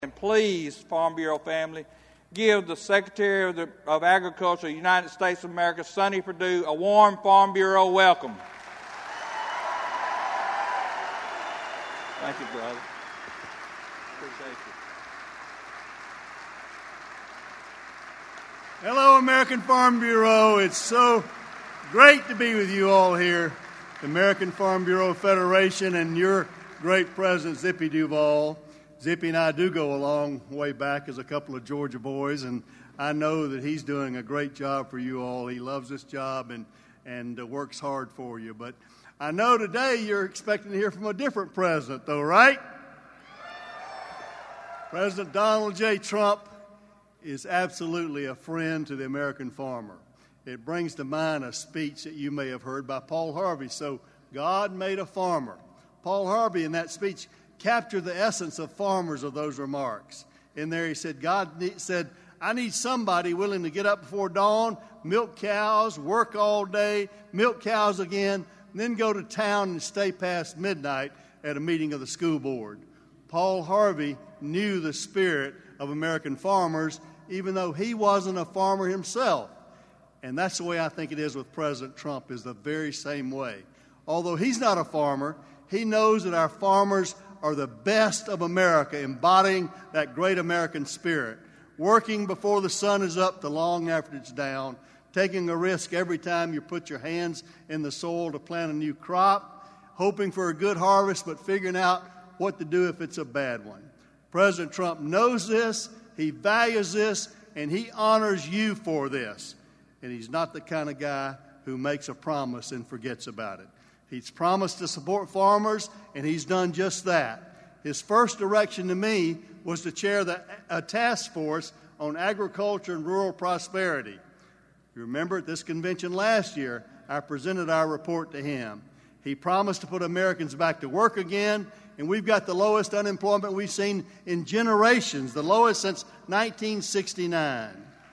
And please, Farm Bureau family, give the Secretary of Agriculture of the United States of America, Sonny Perdue, a warm Farm Bureau welcome. Thank you, brother. Appreciate you. Hello, American Farm Bureau. It's so great to be with you all here, the American Farm Bureau Federation and your great president, Zippy Duvall. Zippy and I do go a long way back as a couple of Georgia boys, and I know that he's doing a great job for you all. He loves this job and works hard for you. But I know today you're expecting to hear from a different president, though, right? President Donald J. Trump is absolutely a friend to the American farmer. It brings to mind a speech that you may have heard by Paul Harvey. So, God made a farmer. Paul Harvey, in that speech, captured the essence of farmers of those remarks. In there he said, God said, I need somebody willing to get up before dawn, milk cows, work all day, milk cows again, and then go to town and stay past midnight at a meeting of the school board. Paul Harvey knew the spirit of American farmers, even though he wasn't a farmer himself. And that's the way I think it is with President Trump, is the very same way. Although he's not a farmer, he knows that our farmers are the best of America, embodying that great American spirit, working before the sun is up to long after it's down, taking a risk every time you put your hands in the soil to plant a new crop, hoping for a good harvest, but figuring out what to do if it's a bad one. President Trump knows this, he values this, and he honors you for this. And he's not the kind of guy who makes a promise and forgets about it. He's promised to support farmers, and he's done just that. His first direction to me was to chair a task force on agriculture and rural prosperity. You remember at this convention last year, I presented our report to him. He promised to put Americans back to work again, and we've got the lowest unemployment we've seen in generations, the lowest since 1969.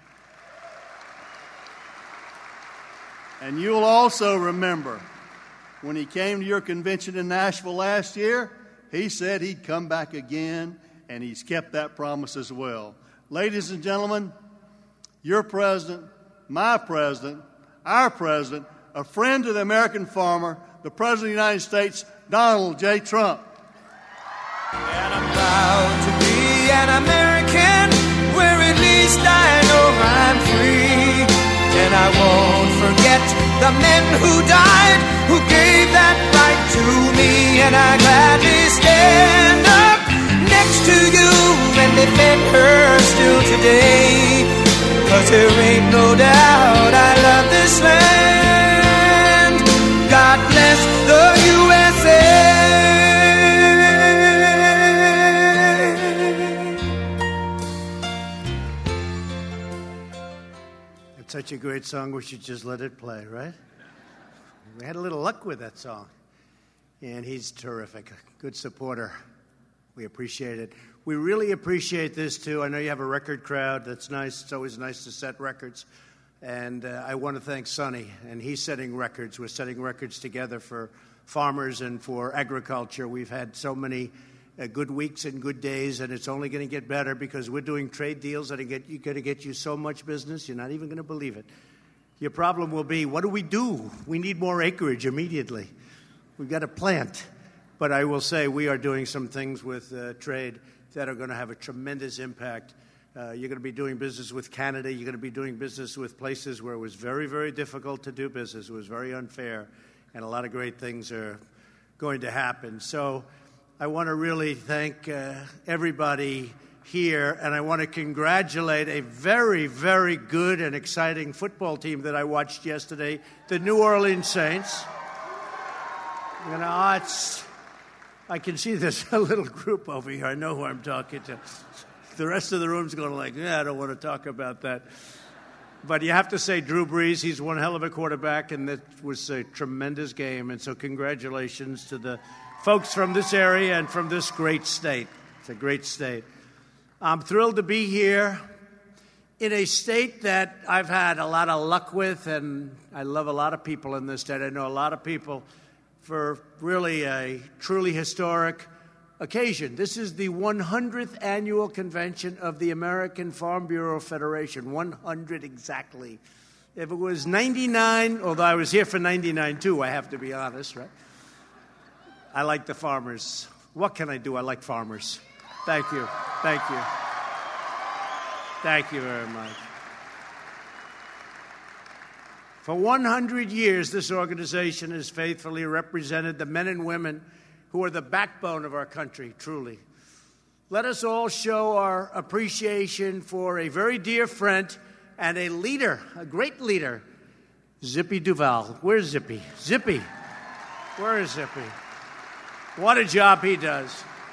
And you'll also remember, when he came to your convention in Nashville last year, he said he'd come back again, and he's kept that promise as well. Ladies and gentlemen, your president, my president, our president, a friend to the American farmer, the President of the United States, Donald J. Trump. And I'm proud to be an American, where at least I know I'm free. And I won't forget the men who died, who gave that right to me. And I gladly stand up next to you and defend her still today. 'Cause there ain't no doubt I love this land. God bless the USA. It's such a great song, we should just let it play, right? We had a little luck with that song. And he's terrific, a good supporter. We appreciate it. We really appreciate this, too. I know you have a record crowd. That's nice. It's always nice to set records. And I want to thank Sonny. And he's setting records. We're setting records together for farmers and for agriculture. We've had so many good weeks and good days, and it's only going to get better because we're doing trade deals that are going to get you so much business, you're not even going to believe it. Your problem will be, what do? We need more acreage immediately. We've got to plant. But I will say we are doing some things with trade that are going to have a tremendous impact. You're going to be doing business with Canada. You're going to be doing business with places where it was very, very difficult to do business. It was very unfair, and a lot of great things are going to happen. So I want to really thank everybody here, and I want to congratulate a very, very good and exciting football team that I watched yesterday, the New Orleans Saints. You know, I can see there's a little group over here. I know who I'm talking to. The rest of the room's going like, I don't want to talk about that. But you have to say Drew Brees, he's one hell of a quarterback, and that was a tremendous game. And so congratulations to the folks from this area and from this great state. It's a great state. I'm thrilled to be here in a state that I've had a lot of luck with, and I love a lot of people in this state. I know a lot of people for really a truly historic occasion. This is the 100th annual convention of the American Farm Bureau Federation. 100 exactly. If it was 99, although I was here for 99 too, I have to be honest, right? I like the farmers. What can I do? I like farmers. Thank you. Thank you. Thank you very much. For 100 years, this organization has faithfully represented the men and women who are the backbone of our country, truly. Let us all show our appreciation for a very dear friend and a leader, a great leader, Zippy Duval. Where's Zippy? Zippy. Where is Zippy? What a job he does.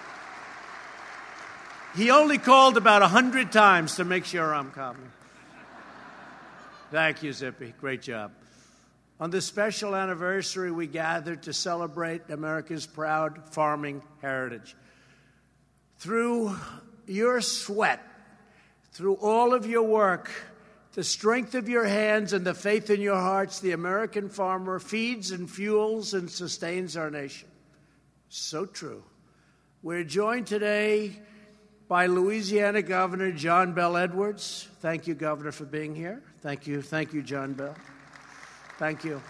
He only called about 100 times to make sure I'm coming. Thank you, Zippy. Great job. On this special anniversary, we gathered to celebrate America's proud farming heritage. Through your sweat, through all of your work, the strength of your hands and the faith in your hearts, the American farmer feeds and fuels and sustains our nation. So true. We're joined today by Louisiana Governor John Bel Edwards. Thank you, Governor, for being here. Thank you, John Bell. Thank you.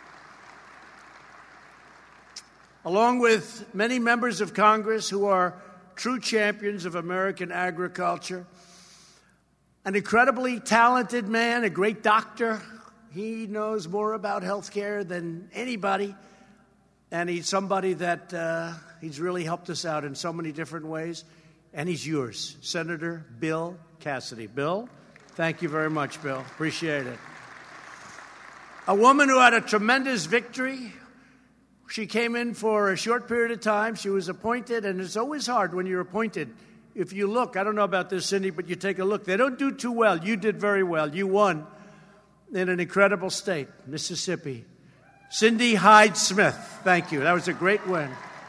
Along with many members of Congress who are true champions of American agriculture, an incredibly talented man, a great doctor. He knows more about health care than anybody, and he's somebody that he's really helped us out in so many different ways, and he's yours, Senator Bill Cassidy. Bill, thank you very much, Bill. Appreciate it. A woman who had a tremendous victory. She came in for a short period of time. She was appointed, and it's always hard when you're appointed. If you look, I don't know about this, Cindy, but you take a look. They don't do too well. You did very well. You won in an incredible state, Mississippi. Cindy Hyde-Smith, thank you. That was a great win.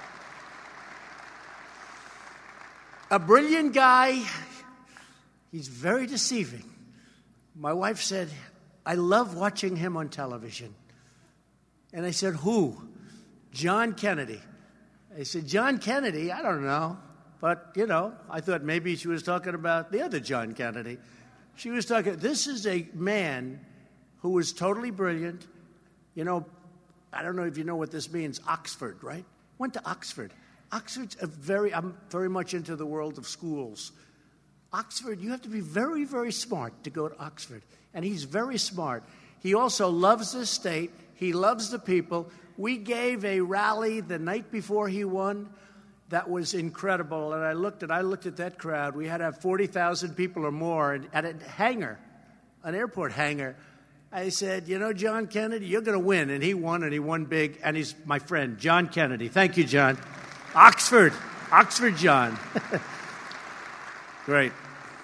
A brilliant guy. He's very deceiving. My wife said, I love watching him on television. And I said, who? John Kennedy. I said, John Kennedy? I don't know. But, you know, I thought maybe she was talking about the other John Kennedy. She was talking, this is a man who was totally brilliant. You know, I don't know if you know what this means, Oxford, right? Went to Oxford. Oxford's I'm very much into the world of schools. Oxford, you have to be very, very smart to go to Oxford. And he's very smart. He also loves this state. He loves the people. We gave a rally the night before he won that was incredible. And I looked at that crowd. We had to have 40,000 people or more at a hangar, an airport hangar. I said, you know, John Kennedy, you're going to win. And he won big. And he's my friend, John Kennedy. Thank you, John. Oxford John. Great.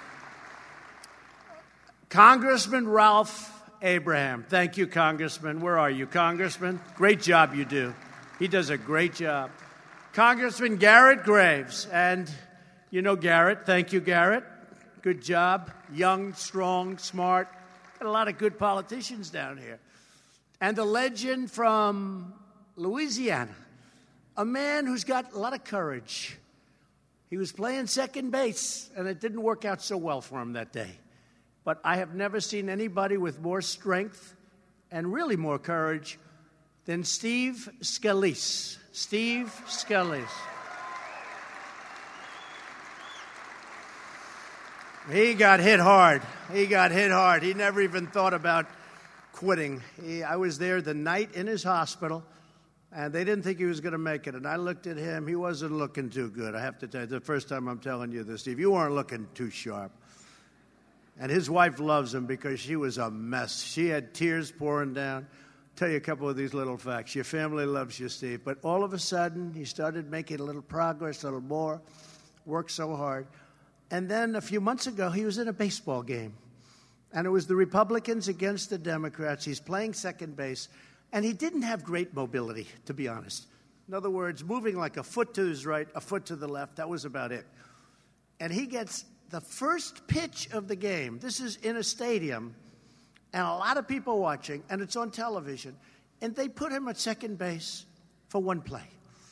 Congressman Ralph Abraham. Thank you, Congressman. Where are you, Congressman? Great job you do. He does a great job. Congressman Garrett Graves. And you know Garrett. Thank you, Garrett. Good job. Young, strong, smart. Got a lot of good politicians down here. And the legend from Louisiana, a man who's got a lot of courage. He was playing second base, and it didn't work out so well for him that day. But I have never seen anybody with more strength and really more courage than Steve Scalise. Steve Scalise. He got hit hard. He never even thought about quitting. I was there the night in his hospital, and they didn't think he was going to make it. And I looked at him. He wasn't looking too good. I have to tell you, the first time I'm telling you this, Steve, you weren't looking too sharp. And his wife loves him because she was a mess. She had tears pouring down. I'll tell you a couple of these little facts. Your family loves you, Steve. But all of a sudden, he started making a little progress, a little more, worked so hard. And then a few months ago, he was in a baseball game. And it was the Republicans against the Democrats. He's playing second base. And he didn't have great mobility, to be honest. In other words, moving like a foot to his right, a foot to the left. That was about it. And he gets the first pitch of the game. This is in a stadium, and a lot of people watching, and it's on television. And they put him at second base for one play.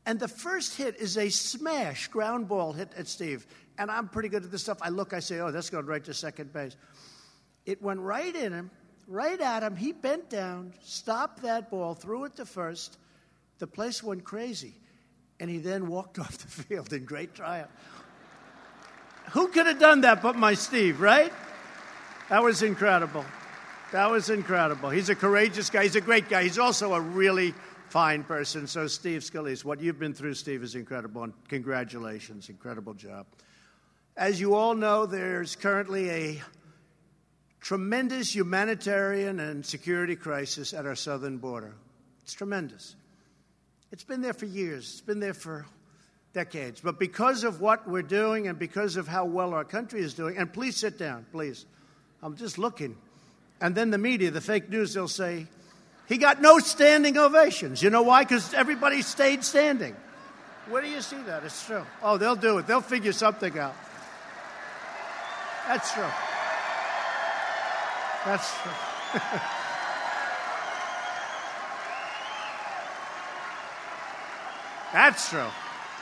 And the first hit is a smash ground ball hit at Steve. And I'm pretty good at this stuff. I look, I say, oh, that's going right to second base. It went right in him, right at him. He bent down, stopped that ball, threw it to first. The place went crazy. And he then walked off the field in great triumph. Who could have done that but my Steve, right? That was incredible. That was incredible. He's a courageous guy. He's a great guy. He's also a really fine person. So, Steve Scalise, what you've been through, Steve, is incredible. And congratulations. Incredible job. As you all know, there's currently a tremendous humanitarian and security crisis at our southern border. It's tremendous. It's been there for years. It's been there for decades. But because of what we're doing and because of how well our country is doing, and please sit down, please. I'm just looking. And then the media, the fake news, they'll say, he got no standing ovations. You know why? Because everybody stayed standing. Where do you see that? It's true. Oh, they'll do it. They'll figure something out. That's true. That's true. That's true.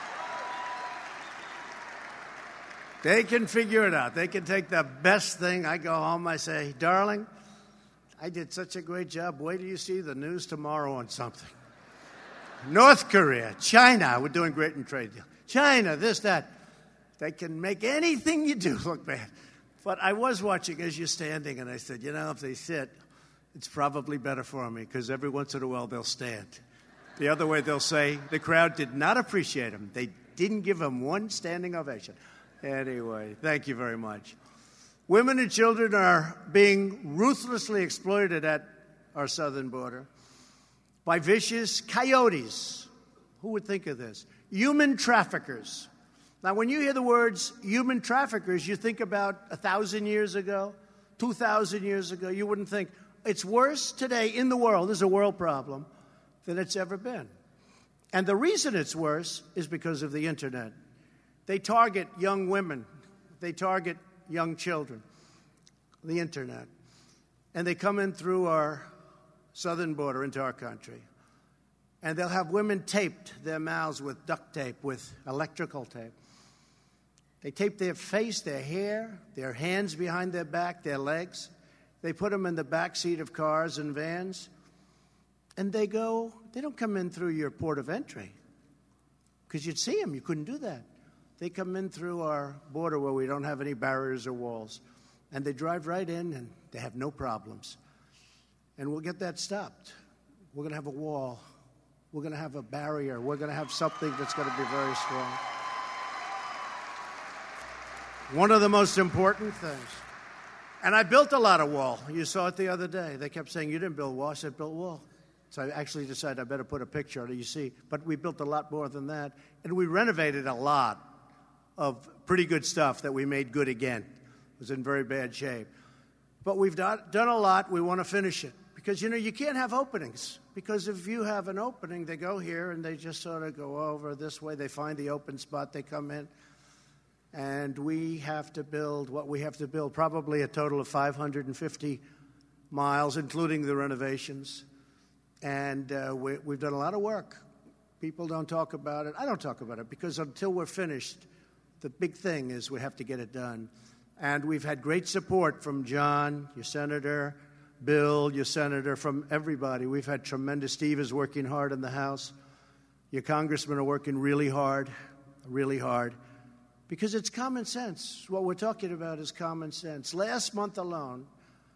They can figure it out. They can take the best thing. I go home, I say, darling, I did such a great job. Wait till you see the news tomorrow on something. North Korea, China, we're doing great in trade deal. China, this, that. They can make anything you do look bad. But I was watching as you're standing, and I said, you know, if they sit, it's probably better for me, because every once in a while they'll stand. The other way they'll say, the crowd did not appreciate him. They didn't give him one standing ovation. Anyway, thank you very much. Women and children are being ruthlessly exploited at our southern border by vicious coyotes. Who would think of this? Human traffickers. Now, when you hear the words human traffickers, you think about 1,000 years ago, 2,000 years ago. You wouldn't think. It's worse today in the world. There's a world problem than it's ever been. And the reason it's worse is because of the internet. They target young women. They target young children. The internet. And they come in through our southern border into our country. And they'll have women taped their mouths with duct tape, with electrical tape. They tape their face, their hair, their hands behind their back, their legs. They put them in the back seat of cars and vans. And they don't come in through your port of entry. Because you'd see them. You couldn't do that. They come in through our border where we don't have any barriers or walls. And they drive right in, and they have no problems. And we'll get that stopped. We're going to have a wall. We're going to have a barrier. We're going to have something that's going to be very strong. One of the most important things. And I built a lot of wall. You saw it the other day. They kept saying, you didn't build wall. I said, built wall. So I actually decided I better put a picture on it, you see. But we built a lot more than that. And we renovated a lot of pretty good stuff that we made good again. It was in very bad shape. But we've done a lot. We want to finish it. Because, you know, you can't have openings. Because if you have an opening, they go here and they just sort of go over this way. They find the open spot. They come in. And we have to build what we have to build, probably a total of 550 miles, including the renovations. And we've done a lot of work. People don't talk about it. I don't talk about it because until we're finished, the big thing is we have to get it done. And we've had great support from John, your senator, Bill, your senator, from everybody. We've had tremendous. Steve is working hard in the House. Your congressmen are working really hard, because it's common sense. What we're talking about is common sense. Last month alone,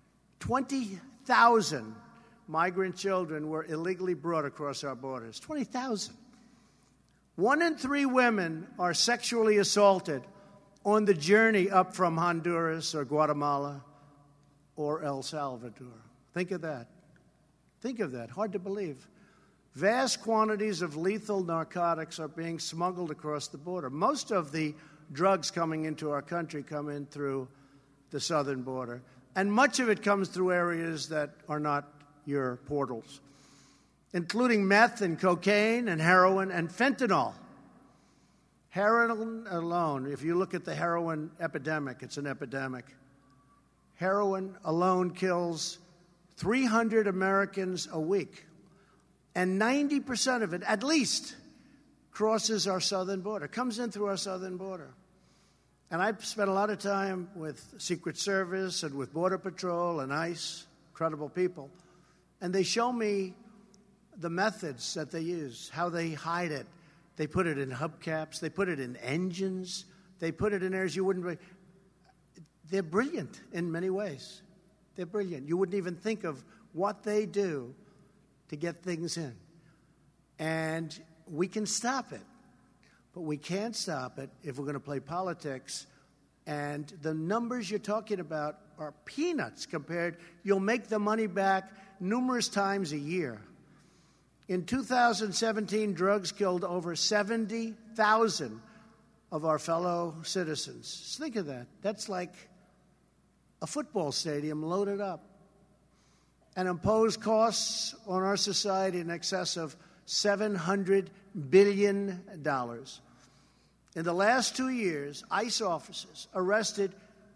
20,000 migrant children were illegally brought across our borders. 20,000. 1 in 3 women are sexually assaulted on the journey up from Honduras or Guatemala or El Salvador. Think of that. Think of that. Hard to believe. Vast quantities of lethal narcotics are being smuggled across the border. Most of the drugs coming into our country come in through the southern border. And much of it comes through areas that are not your portals, including meth and cocaine and heroin and fentanyl. Heroin alone, if you look at the heroin epidemic, it's an epidemic. Heroin alone kills 300 Americans a week. And 90% of it, at least, crosses our southern border, comes in through our southern border. And I've spent a lot of time with Secret Service and with Border Patrol and ICE, incredible people. And they show me the methods that they use, how they hide it. They put it in hubcaps. They put it in engines. They put it in areas you wouldn't. They're brilliant in many ways. They're brilliant. You wouldn't even think of what they do to get things in. And we can stop it. But we can't stop it if we're going to play politics. And the numbers you're talking about are peanuts compared. You'll make the money back numerous times a year. In 2017, drugs killed over 70,000 of our fellow citizens. Just think of that. That's like a football stadium loaded up. And imposed costs on our society in excess of $700 billion. In the last 2 years, ICE officers arrested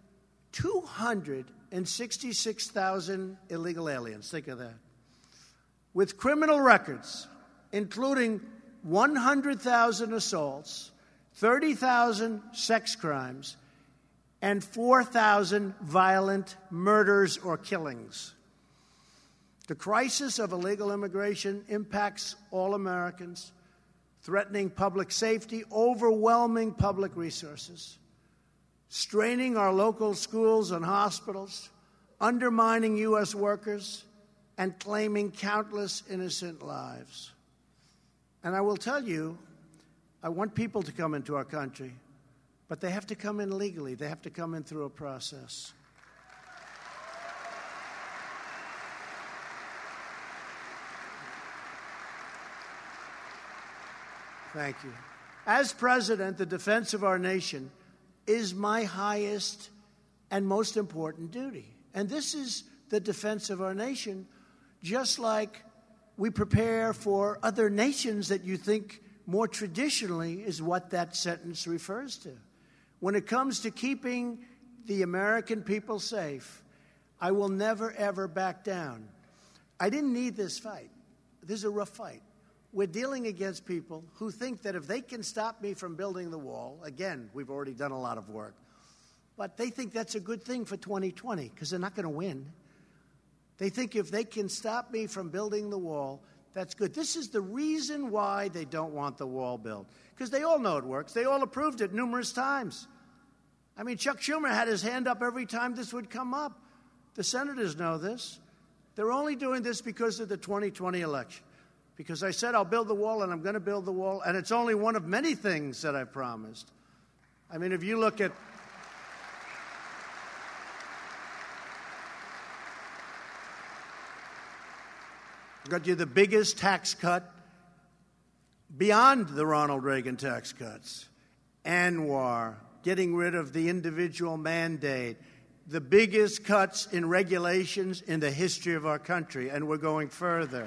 266,000 illegal aliens. Think of that. With criminal records, including 100,000 assaults, 30,000 sex crimes, and 4,000 violent murders or killings. The crisis of illegal immigration impacts all Americans, threatening public safety, overwhelming public resources, straining our local schools and hospitals, undermining U.S. workers, and claiming countless innocent lives. And I will tell you, I want people to come into our country, but they have to come in legally. They have to come in through a process. Thank you. As president, the defense of our nation is my highest and most important duty. And this is the defense of our nation, just like we prepare for other nations that you think more traditionally is what that sentence refers to. When it comes to keeping the American people safe, I will never, ever back down. I didn't need this fight. This is a rough fight. We're dealing against people who think that if they can stop me from building the wall, again, we've already done a lot of work, but they think that's a good thing for 2020 because they're not going to win. They think if they can stop me from building the wall, that's good. This is the reason why they don't want the wall built, because they all know it works. They all approved it numerous times. I mean, Chuck Schumer had his hand up every time this would come up. The senators know this. They're only doing this because of the 2020 election. Because I said I'll build the wall, and I'm going to build the wall, and it's only one of many things that I promised. I mean, if you look at got you the biggest tax cut beyond the Ronald Reagan tax cuts, ANWR, getting rid of the individual mandate, the biggest cuts in regulations in the history of our country, and we're going further.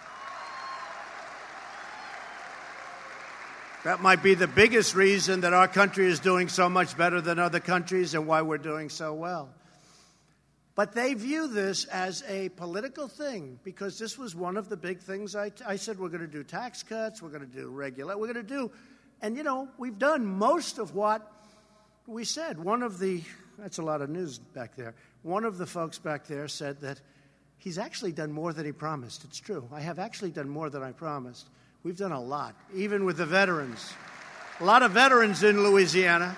That might be the biggest reason that our country is doing so much better than other countries and why we're doing so well. But they view this as a political thing because this was one of the big things I said we're going to do tax cuts, we're going to do we're going to do, and, you know, we've done most of what we said. That's a lot of news back there. One of the folks back there said that he's actually done more than he promised. It's true. I have actually done more than I promised. We've done a lot, even with the veterans. A lot of veterans in Louisiana.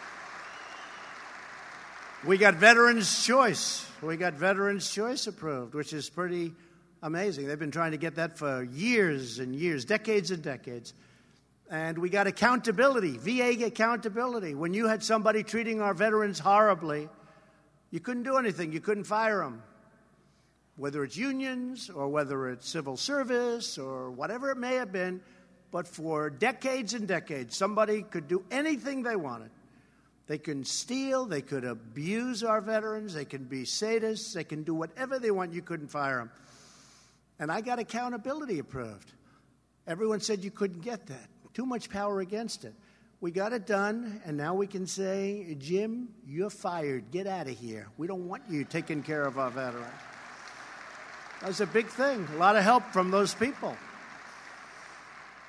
We got Veterans Choice. We got Veterans Choice approved, which is pretty amazing. They've been trying to get that for years and years, decades and decades. And we got accountability, VA accountability. When you had somebody treating our veterans horribly, you couldn't do anything. You couldn't fire them. Whether it's unions or whether it's civil service or whatever it may have been, but for decades and decades, somebody could do anything they wanted. They can steal, they could abuse our veterans, they can be sadists, they can do whatever they want. You couldn't fire them. And I got accountability approved. Everyone said you couldn't get that. Too much power against it. We got it done, and now we can say, Jim, you're fired. Get out of here. We don't want you taking care of our veterans. That was a big thing. A lot of help from those people.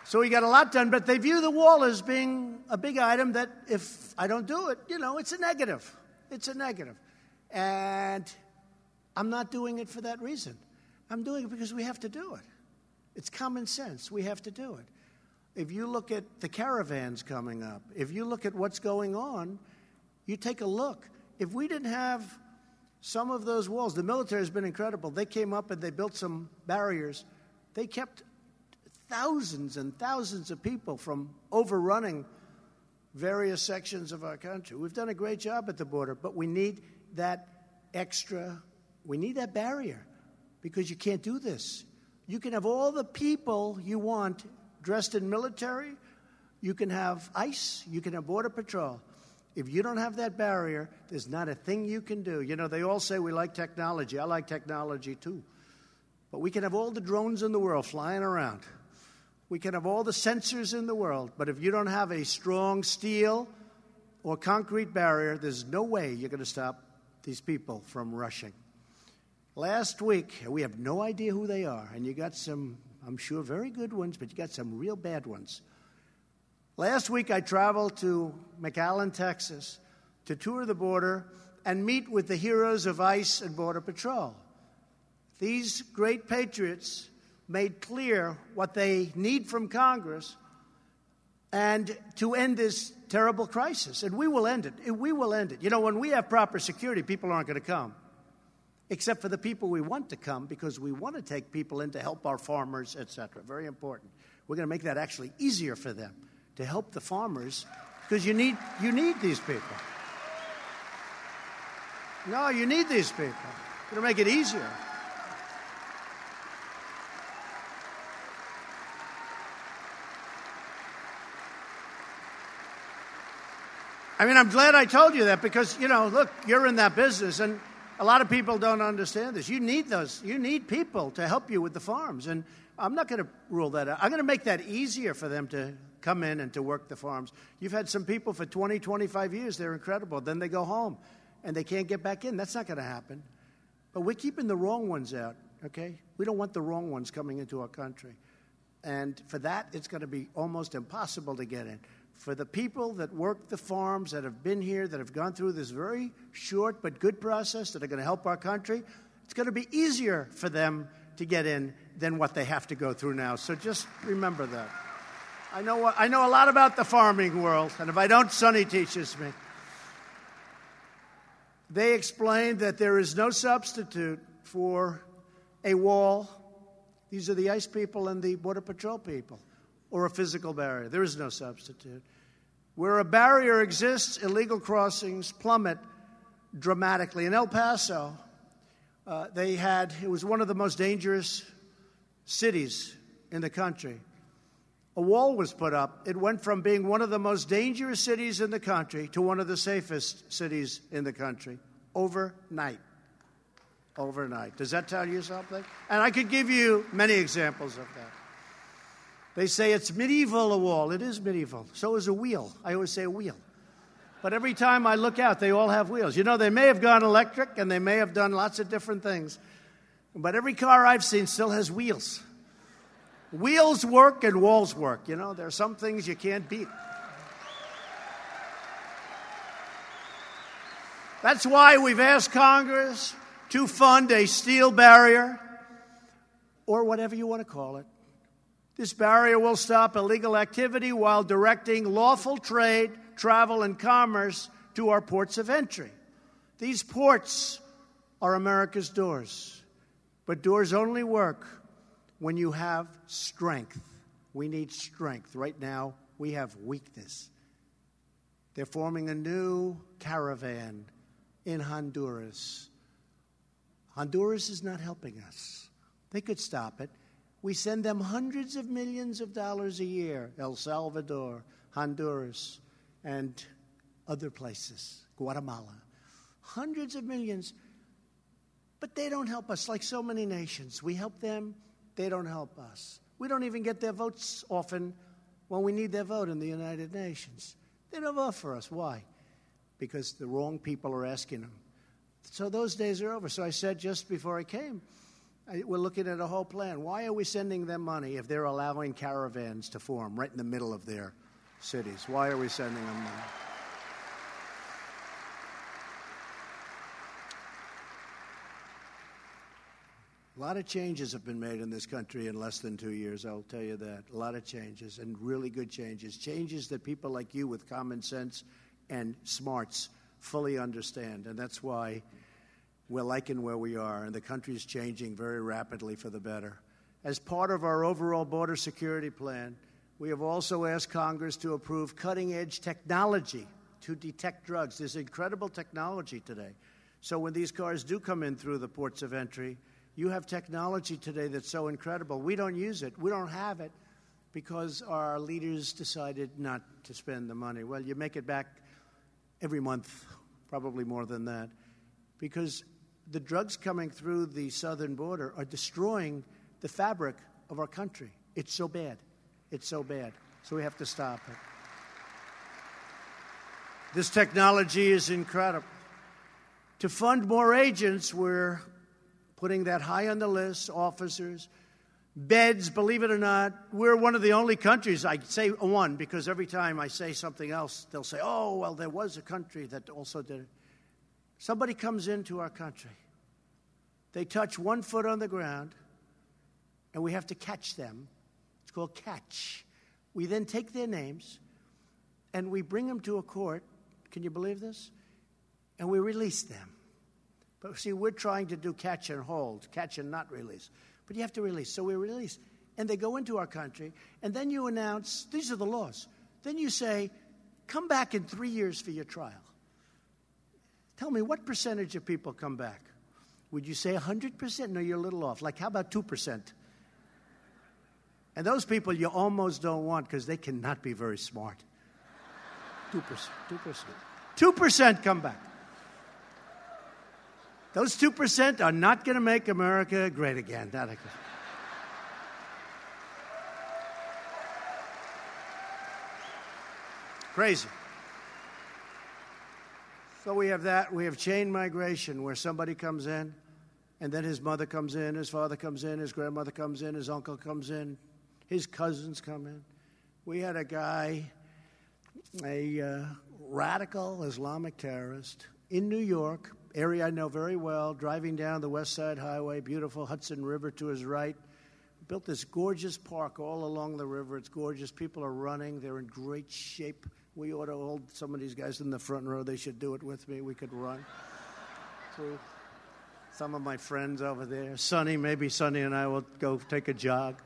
So we got a lot done, but they view the wall as being a big item that if I don't do it, it's a negative. It's a negative. And I'm not doing it for that reason. I'm doing it because we have to do it. It's common sense. We have to do it. If you look at the caravans coming up, if you look at what's going on, you take a look. If we didn't have some of those walls, the military has been incredible. They came up and they built some barriers. They kept thousands and thousands of people from overrunning various sections of our country. We've done a great job at the border, but we need that we need that barrier because you can't do this. You can have all the people you want dressed in military. You can have ICE. You can have Border Patrol. If you don't have that barrier, there's not a thing you can do. They all say we like technology. I like technology too. But we can have all the drones in the world flying around. We can have all the sensors in the world. But if you don't have a strong steel or concrete barrier, there's no way you're going to stop these people from rushing. Last week, we have no idea who they are. And you got some, I'm sure, very good ones, but you got some real bad ones. Last week, I traveled to McAllen, Texas, to tour the border and meet with the heroes of ICE and Border Patrol. These great patriots made clear what they need from Congress and to end this terrible crisis. And we will end it. We will end it. When we have proper security, people aren't going to come, except for the people we want to come because we want to take people in to help our farmers, etc. Very important. We're going to make that actually easier for them to help the farmers because you need these people. No, you need these people. We're going to make it easier. I'm glad I told you that because, look, you're in that business, and a lot of people don't understand this. You need those. You need people to help you with the farms, and I'm not going to rule that out. I'm going to make that easier for them to come in and to work the farms. You've had some people for 20, 25 years. They're incredible. Then they go home, and they can't get back in. That's not going to happen. But we're keeping the wrong ones out, okay? We don't want the wrong ones coming into our country. And for that, it's going to be almost impossible to get in. For the people that work the farms, that have been here, that have gone through this very short but good process, that are going to help our country, it's going to be easier for them to get in than what they have to go through now. So just remember that. I know a lot about the farming world, and if I don't, Sonny teaches me. They explained that there is no substitute for a wall. These are the ICE people and the Border Patrol people. Or a physical barrier. There is no substitute. Where a barrier exists, illegal crossings plummet dramatically. In El Paso, it was one of the most dangerous cities in the country. A wall was put up. It went from being one of the most dangerous cities in the country to one of the safest cities in the country overnight. Overnight. Does that tell you something? And I could give you many examples of that. They say it's medieval, a wall. It is medieval. So is a wheel. I always say a wheel. But every time I look out, they all have wheels. They may have gone electric, and they may have done lots of different things. But every car I've seen still has wheels. Wheels work and walls work. There are some things you can't beat. That's why we've asked Congress to fund a steel barrier, or whatever you want to call it. This barrier will stop illegal activity while directing lawful trade, travel, and commerce to our ports of entry. These ports are America's doors. But doors only work when you have strength. We need strength. Right now, we have weakness. They're forming a new caravan in Honduras. Honduras is not helping us. They could stop it. We send them hundreds of millions of dollars a year, El Salvador, Honduras, and other places, Guatemala. Hundreds of millions. But they don't help us like so many nations. We help them, they don't help us. We don't even get their votes often when we need their vote in the United Nations. They don't vote for us. Why? Because the wrong people are asking them. So those days are over. So I said just before I came, We're looking at a whole plan. Why are we sending them money if they're allowing caravans to form right in the middle of their cities? Why are we sending them money? A lot of changes have been made in this country in less than 2 years, I'll tell you that. A lot of changes, and really good changes. Changes that people like you with common sense and smarts fully understand. And that's why we're liking where we are, and the country is changing very rapidly for the better. As part of our overall border security plan, we have also asked Congress to approve cutting-edge technology to detect drugs. There's incredible technology today. So when these cars do come in through the ports of entry, you have technology today that's so incredible. We don't use it. We don't have it because our leaders decided not to spend the money. Well, you make it back every month, probably more than that, because the drugs coming through the southern border are destroying the fabric of our country. It's so bad. It's so bad. So we have to stop it. This technology is incredible. To fund more agents, we're putting that high on the list, officers, beds, believe it or not. We're one of the only countries, I say one, because every time I say something else, they'll say, oh, well, there was a country that also did it. Somebody comes into our country. They touch 1 foot on the ground, and we have to catch them. It's called catch. We then take their names, and we bring them to a court. Can you believe this? And we release them. But see, we're trying to do catch and hold, catch and not release. But you have to release. So we release. And they go into our country, and then you announce, these are the laws. Then you say, come back in 3 years for your trial. Tell me, what percentage of people come back? Would you say 100%? No, you're a little off. Like, how about 2%? And those people you almost don't want because they cannot be very smart. 2%. 2% come back. Those 2% are not going to make America great again. Crazy. So we have that. We have chain migration where somebody comes in, and then his mother comes in, his father comes in, his grandmother comes in, his uncle comes in, his cousins come in. We had a guy, a radical Islamic terrorist in New York, area I know very well, driving down the West Side Highway, beautiful Hudson River to his right. Built this gorgeous park all along the river. It's gorgeous. People are running. They're in great shape. We ought to hold some of these guys in the front row. They should do it with me. We could run. So some of my friends over there. Maybe Sonny and I will go take a jog.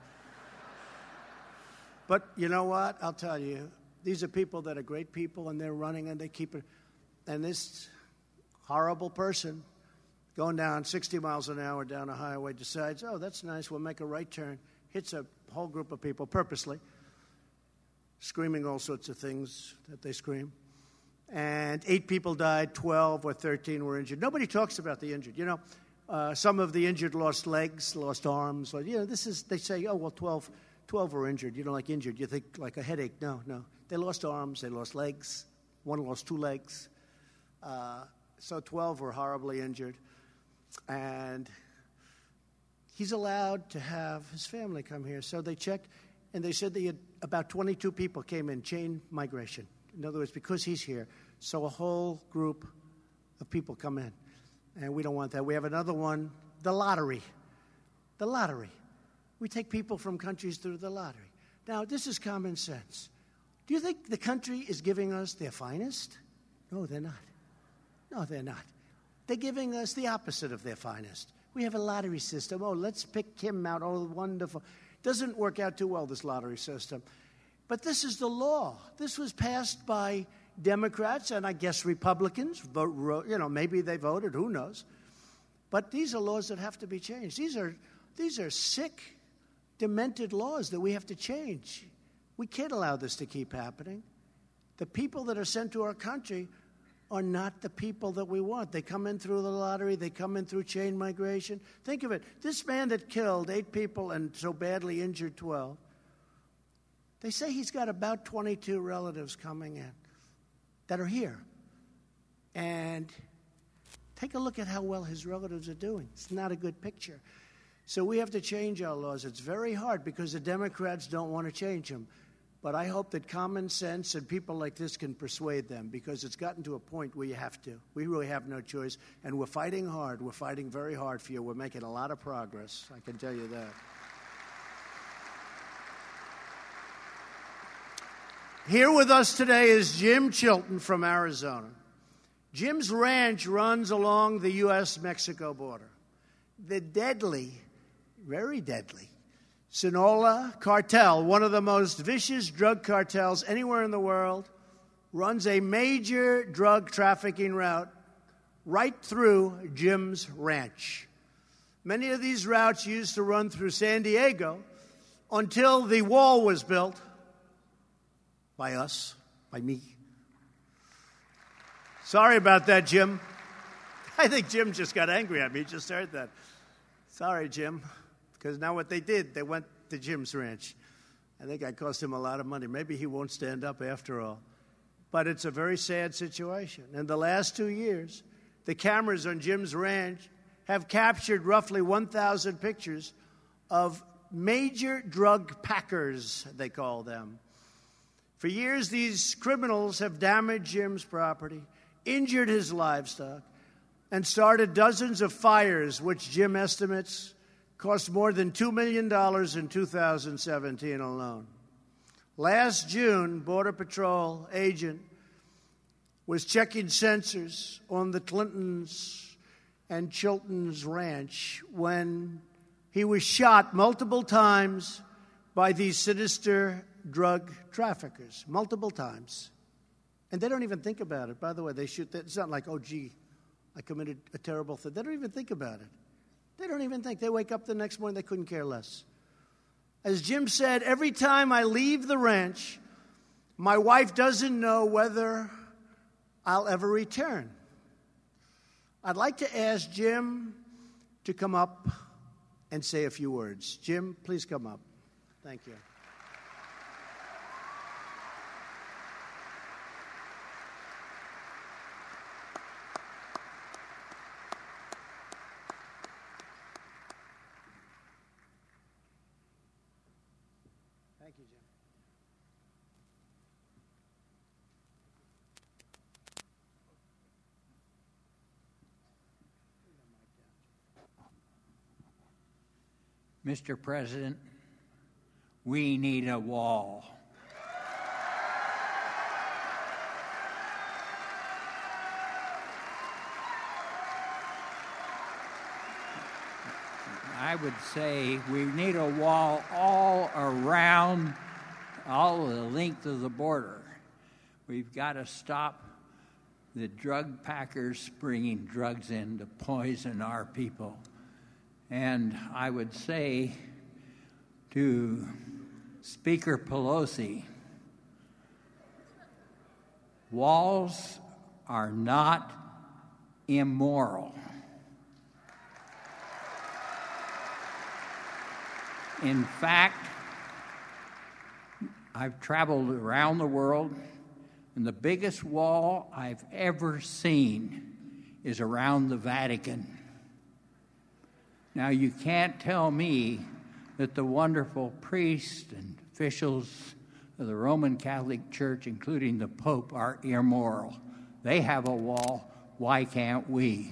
But you know what? I'll tell you. These are people that are great people, and they're running, and they keep it. And this horrible person going down 60 miles an hour down a highway decides, oh, that's nice, we'll make a right turn, hits a whole group of people purposely, screaming all sorts of things that they scream. And 8 people died, 12 or 13 were injured. Nobody talks about the injured. You know, some of the injured lost legs, lost arms. They say, oh, well, 12 were injured. You know, like injured. You think like a headache. No. They lost arms, they lost legs. One lost 2 legs. So 12 were horribly injured. And he's allowed to have his family come here. So they checked, and they said about 22 people came in, chain migration. In other words, because he's here, so a whole group of people come in. And we don't want that. We have another one, the lottery. The lottery. We take people from countries through the lottery. Now, this is common sense. Do you think the country is giving us their finest? No, they're not. No, they're not. They're giving us the opposite of their finest. We have a lottery system. Oh, let's pick him out. Oh, wonderful. Doesn't work out too well, this lottery system. But this is the law. This was passed by Democrats and I guess Republicans. Maybe they voted. Who knows? But these are laws that have to be changed. These are sick, demented laws that we have to change. We can't allow this to keep happening. The people that are sent to our country are not the people that we want. They come in through the lottery. They come in through chain migration. Think of it. This man that killed 8 people and so badly injured 12, they say he's got about 22 relatives coming in that are here. And take a look at how well his relatives are doing. It's not a good picture. So we have to change our laws. It's very hard because the Democrats don't want to change them. But I hope that common sense and people like this can persuade them, because it's gotten to a point where you have to. We really have no choice. And we're fighting hard. We're fighting very hard for you. We're making a lot of progress. I can tell you that. Here with us today is Jim Chilton from Arizona. Jim's ranch runs along the U.S.-Mexico border. The deadly, very deadly, Sinaloa cartel, one of the most vicious drug cartels anywhere in the world, runs a major drug trafficking route right through Jim's ranch. Many of these routes used to run through San Diego until the wall was built by us, by me. Sorry about that, Jim. I think Jim just got angry at me. He just heard that. Sorry, Jim. Because now what they did, they went to Jim's ranch. I think I cost him a lot of money. Maybe he won't stand up after all. But it's a very sad situation. In the last 2 years, the cameras on Jim's ranch have captured roughly 1,000 pictures of major drug packers, they call them. For years, these criminals have damaged Jim's property, injured his livestock, and started dozens of fires, which Jim estimates cost more than $2 million in 2017 alone. Last June, Border Patrol agent was checking sensors on the Clintons and Chilton's ranch when he was shot multiple times by these sinister drug traffickers, multiple times. And they don't even think about it. By the way, they shoot. It's not like, oh, gee, I committed a terrible thing. They don't even think about it. They don't even think. They wake up the next morning, they couldn't care less. As Jim said, every time I leave the ranch, my wife doesn't know whether I'll ever return. I'd like to ask Jim to come up and say a few words. Jim, please come up. Thank you. Thank you, Jim. Mr. President, we need a wall. I would say we need a wall all around all the length of the border. We've got to stop the drug packers bringing drugs in to poison our people. And I would say to Speaker Pelosi, walls are not immoral. In fact, I've traveled around the world, and the biggest wall I've ever seen is around the Vatican. Now, you can't tell me that the wonderful priests and officials of the Roman Catholic Church, including the Pope, are immoral. They have a wall. Why can't we?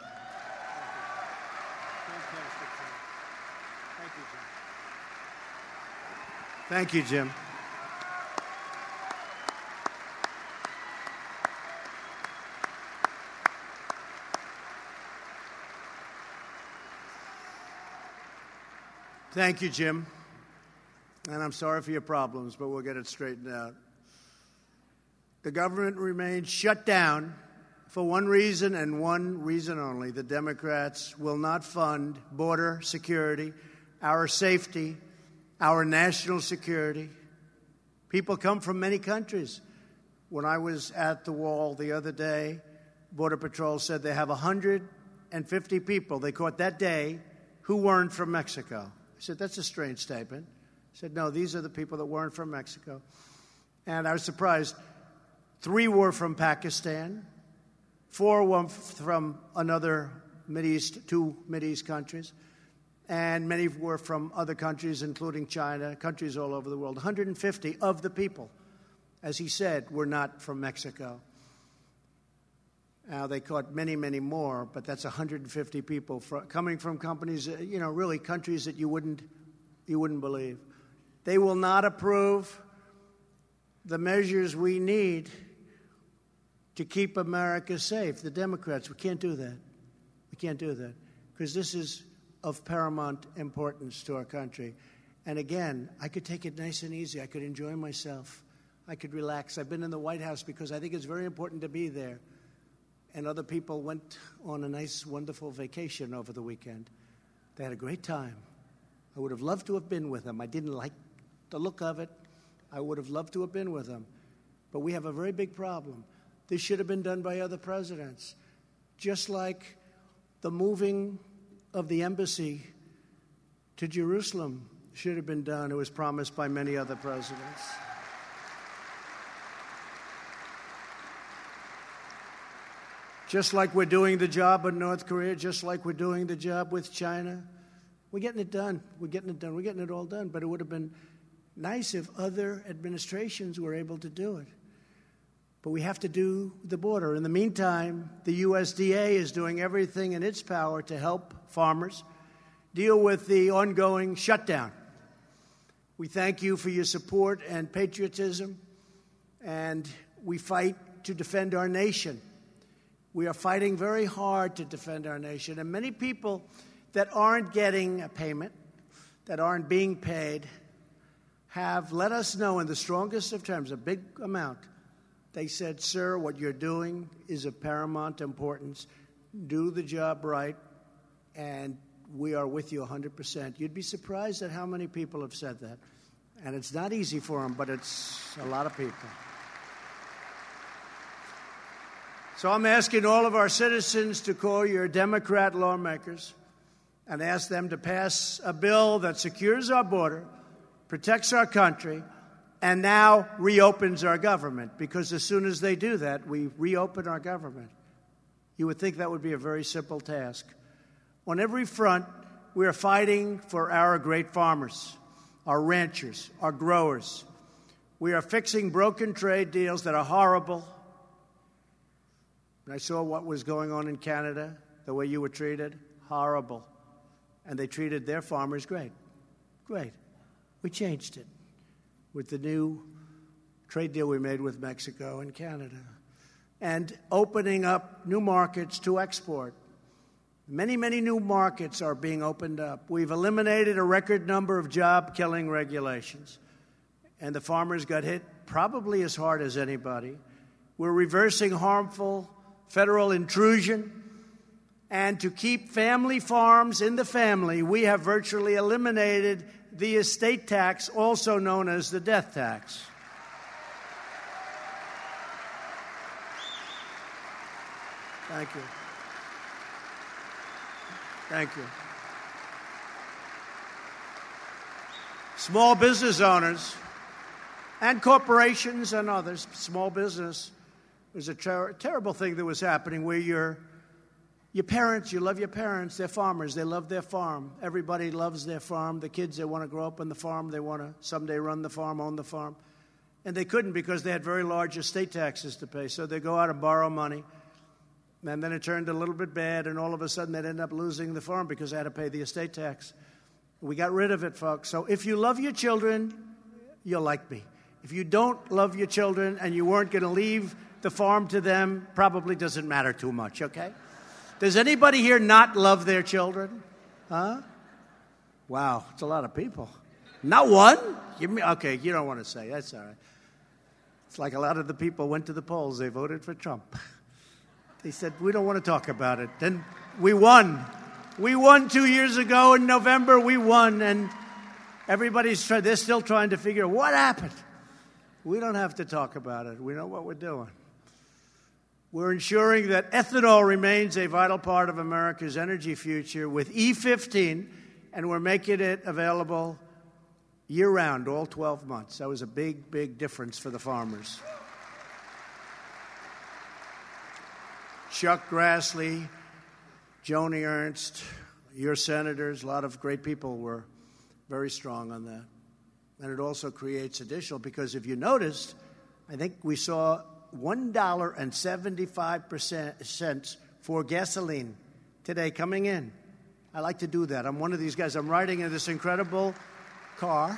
Thank you, Jim. Thank you, Jim. And I'm sorry for your problems, but we'll get it straightened out. The government remains shut down for one reason and one reason only. The Democrats will not fund border security, our safety, our national security. People come from many countries. When I was at the wall the other day, Border Patrol said they have 150 people they caught that day who weren't from Mexico. I said, that's a strange statement. I said, no, these are the people that weren't from Mexico. And I was surprised. 3 were from Pakistan, 4 were from another 2 Mideast countries. and many were from other countries, including China, countries all over the world. 150 of the people, as he said, were not from Mexico. Now, they caught many, many more, but that's 150 people coming from companies, really countries that you wouldn't believe. They will not approve the measures we need to keep America safe. The Democrats, we can't do that. We can't do that because this is of paramount importance to our country. And again, I could take it nice and easy. I could enjoy myself. I could relax. I've been in the White House because I think it's very important to be there. And other people went on a nice, wonderful vacation over the weekend. They had a great time. I would have loved to have been with them. I didn't like the look of it. I would have loved to have been with them. But we have a very big problem. This should have been done by other presidents. Just like the moving of the embassy to Jerusalem should have been done. It was promised by many other presidents. Just like we're doing the job in North Korea, just like we're doing the job with China. We're getting it done. We're getting it done. We're getting it all done. But it would have been nice if other administrations were able to do it. But we have to do the border. In the meantime, the USDA is doing everything in its power to help farmers deal with the ongoing shutdown. We thank you for your support and patriotism, and we fight to defend our nation. We are fighting very hard to defend our nation, and many people that aren't getting a payment, that aren't being paid, have let us know in the strongest of terms, a big amount. They said, sir, what you're doing is of paramount importance. Do the job right, and we are with you 100%. You'd be surprised at how many people have said that. And it's not easy for them, but it's a lot of people. So I'm asking all of our citizens to call your Democrat lawmakers and ask them to pass a bill that secures our border, protects our country, and now reopens our government. Because as soon as they do that, we reopen our government. You would think that would be a very simple task. On every front, we are fighting for our great farmers, our ranchers, our growers. We are fixing broken trade deals that are horrible. And I saw what was going on in Canada, the way you were treated, horrible. And they treated their farmers great. Great. We changed it with the new trade deal we made with Mexico and Canada. And opening up new markets to export. Many, many new markets are being opened up. We've eliminated a record number of job-killing regulations. And the farmers got hit probably as hard as anybody. We're reversing harmful federal intrusion. And to keep family farms in the family, we have virtually eliminated the estate tax, also known as the death tax. Thank you. Thank you. Small business owners and corporations and others, small business, was a terrible thing that was happening where your parents, you love your parents, they're farmers, they love their farm. Everybody loves their farm. The kids, they want to grow up on the farm. They want to someday run the farm, own the farm. And they couldn't because they had very large estate taxes to pay. So they go out and borrow money. And then it turned a little bit bad, and all of a sudden they'd end up losing the farm because they had to pay the estate tax. We got rid of it, folks. So if you love your children, you'll like me. If you don't love your children and you weren't going to leave the farm to them, probably doesn't matter too much, okay? Does anybody here not love their children? Huh? Wow, it's a lot of people. Not one? Okay, you don't want to say. That's all right. It's like a lot of the people went to the polls. They voted for Trump. They said, we don't want to talk about it. Then we won. We won 2 years ago in November. We won, and they're still trying to figure out what happened. We don't have to talk about it. We know what we're doing. We're ensuring that ethanol remains a vital part of America's energy future with E15, and we're making it available year-round, all 12 months. That was a big, big difference for the farmers. Chuck Grassley, Joni Ernst, Your senators, a lot of great people were very strong on that. And it also creates additional, because if you noticed, I think we saw $1.75 for gasoline today coming in. I like to do that. I'm one of these guys. I'm riding in this incredible car,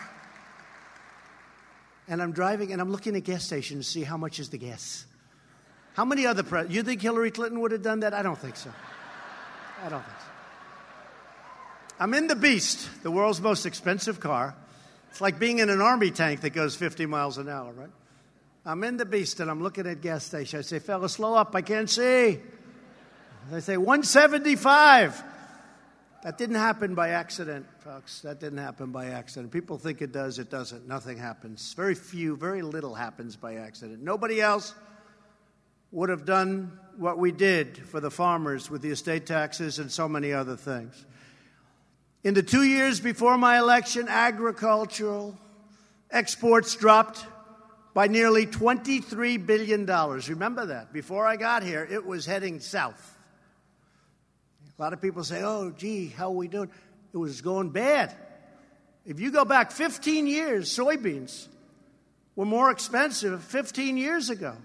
and I'm driving, and I'm looking at gas stations to see how much is the gas. How many other presidents? You think Hillary Clinton would have done that? I don't think so. I don't think so. I'm in the Beast, the world's most expensive car. It's like being in an army tank that goes 50 miles an hour, right? I'm in the Beast, and I'm looking at gas station. I say, fella, slow up. I can't see. They say, 175. That didn't happen by accident, folks. That didn't happen by accident. People think it does. It doesn't. Nothing happens. Very little happens by accident. Nobody else would have done what we did for the farmers with the estate taxes and so many other things. In the 2 years before my election, agricultural exports dropped by nearly $23 billion. Remember that. Before I got here, it was heading south. A lot of people say, oh, gee, how are we doing? It was going bad. If you go back 15 years, soybeans were more expensive 15 years ago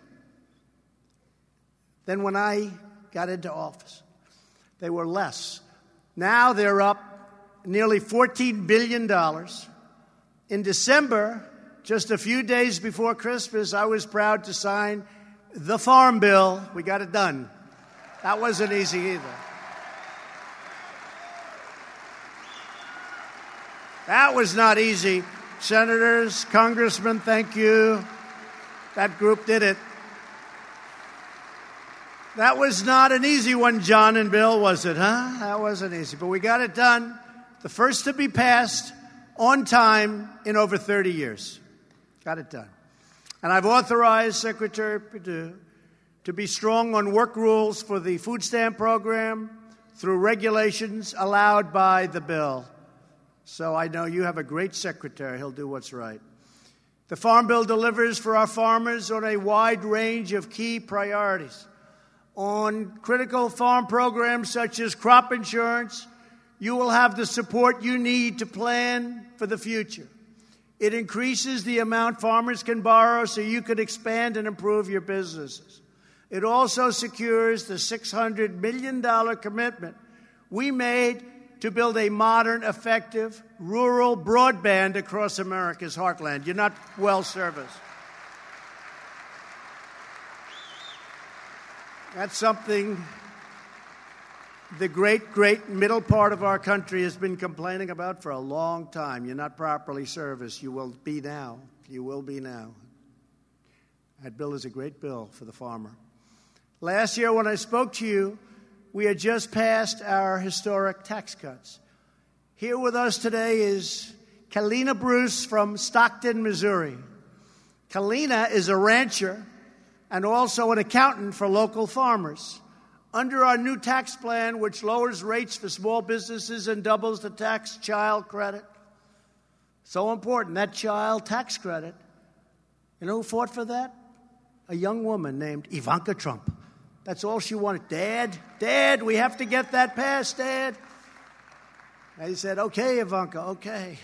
than when I got into office. They were less. Now they're up nearly $14 billion. In December, just a few days before Christmas, I was proud to sign the Farm Bill. We got it done. That wasn't easy either. That was not easy. Senators, congressmen, thank you. That group did it. That was not an easy one, John and Bill, was it, huh? That wasn't easy. But we got it done. The first to be passed on time in over 30 years. Got it done. And I've authorized Secretary Perdue to be strong on work rules for the food stamp program through regulations allowed by the bill. So I know you have a great secretary. He'll do what's right. The Farm Bill delivers for our farmers on a wide range of key priorities. On critical farm programs such as crop insurance, you will have the support you need to plan for the future. It increases the amount farmers can borrow so you can expand and improve your businesses. It also secures the $600 million commitment we made to build a modern, effective, rural broadband across America's heartland. You're not well serviced. That's something the great middle part of our country has been complaining about for a long time. You're not properly serviced. You will be now. You will be now. That bill is a great bill for the farmer. Last year when I spoke to you, we had just passed our historic tax cuts. Here with us today is Kalina Bruce from Stockton, Missouri. Kalina is a rancher and also an accountant for local farmers. Under our new tax plan, which lowers rates for small businesses and doubles the tax child credit, so important, that child tax credit. You know who fought for that? A young woman named Ivanka Trump. That's all she wanted. Dad, we have to get that passed, Dad. And he said, okay, Ivanka, okay.